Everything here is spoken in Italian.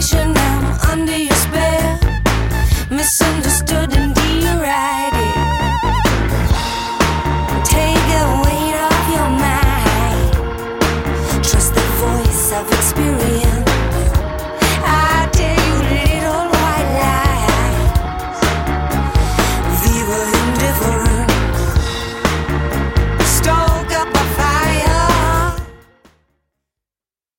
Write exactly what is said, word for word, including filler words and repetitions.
temptation, now I'm under your spell. Misunderstood and